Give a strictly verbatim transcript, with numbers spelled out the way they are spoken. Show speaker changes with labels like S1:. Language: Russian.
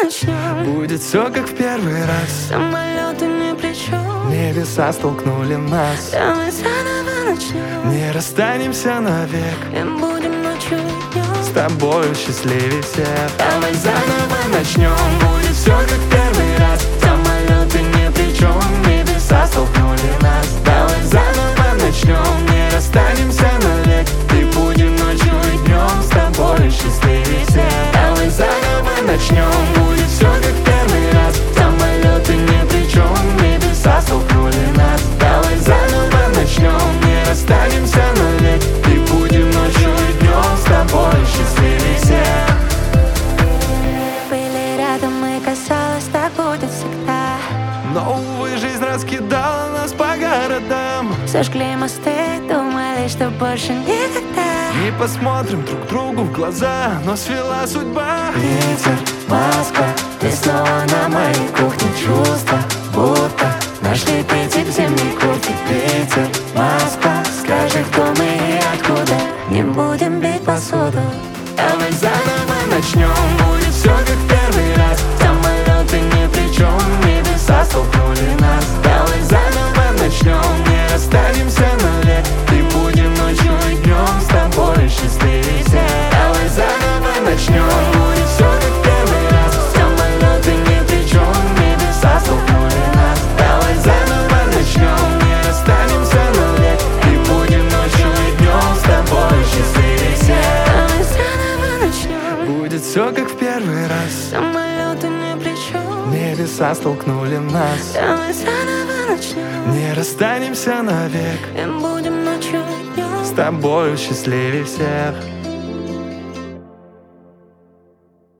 S1: начнем.
S2: Будет все как в первый раз.
S1: Самолеты ни при чем.
S2: Небеса столкнули нас.
S1: Давай заново начнем.
S2: Не расстанемся навек.
S1: И будем ночью и днем.
S2: С тобою счастливее всех.
S1: Давай заново начнем. Будет все как в первый раз. Самолеты ни при чем. Небеса столкнули нас.
S2: Давай заново начнем. Не расстанемся навек. И будем ночью и днем. С тобою счастливее всех.
S1: Давай заново начнем.
S2: Будет все как в первый раз.
S1: Самолеты ни при чем.
S2: Небеса столкнули нас. Давай заново начнем. Не расстанемся навек. И будем ночью и днем. С тобой счастливее всех.
S1: Были рядом и казалось, так будет всегда.
S2: Но, увы, жизнь раскидала нас по городам.
S1: Сожгли мосты, думали, что больше никогда
S2: Не посмотрим друг другу в глаза, но свела судьба.
S1: Питер, Москва, ты снова на моей кухне. Чувства, будто нашли Питер в зимней куртке. Питер, Москва, скажи, кто мы и откуда. Не будем бить посуду.
S2: Давай заново начнем. Будет все как в первый раз.
S1: Самолеты ни при чем.
S2: Небеса столкнули нас. Давай заново начнем. Не расстанемся навек. И будем ночью и днем. С тобой счастливее всех. Давай заново начнем. Будет все как в первый раз.
S1: Самолеты ни при чем.
S2: Небеса столкнули нас. Давай заново начнем. Не расстанемся навек. И будем ночью и днем. С тобой счастливее всех.
S1: Давай заново начнем.
S2: Будет все как в первый раз.
S1: Самолеты ни при чем.
S2: Небеса столкнули нас.
S1: Давай заново начнем.
S2: Не расстанемся навек.
S1: И будем ночью и днем.
S2: С тобою счастливее всех.